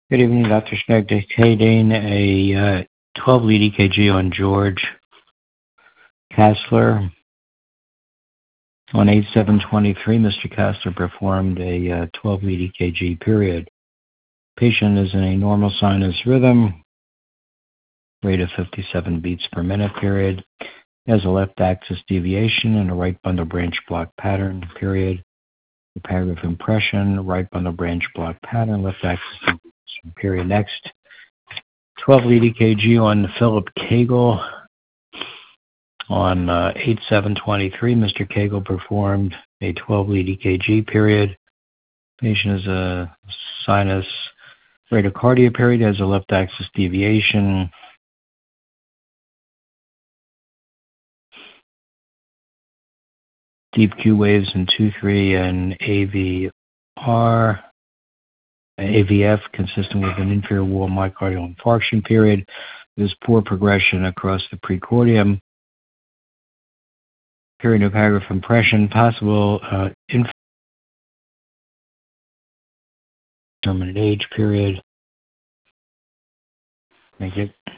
Good evening, Dr. Schneck. Dictating a 12-lead EKG on George Kassler. On 8/7/23, Mr. Kassler performed a 12-lead EKG period. Patient is in a normal sinus rhythm, rate of 57 beats per minute period. Has a left axis deviation and a right bundle branch block pattern period. The paragraph impression, right bundle branch block pattern, left axis deviation period. Next, 12-lead EKG on Philip Cagle. On 8/7/23, Mr. Cagle performed a 12-lead EKG period. Patient is a sinus bradycardia period, has a left axis deviation. Deep Q waves in 2/3 and AVF consistent with an inferior wall myocardial infarction period. There's poor progression across the precordium. Period of paragraph impression, possible indeterminate age period. Thank you.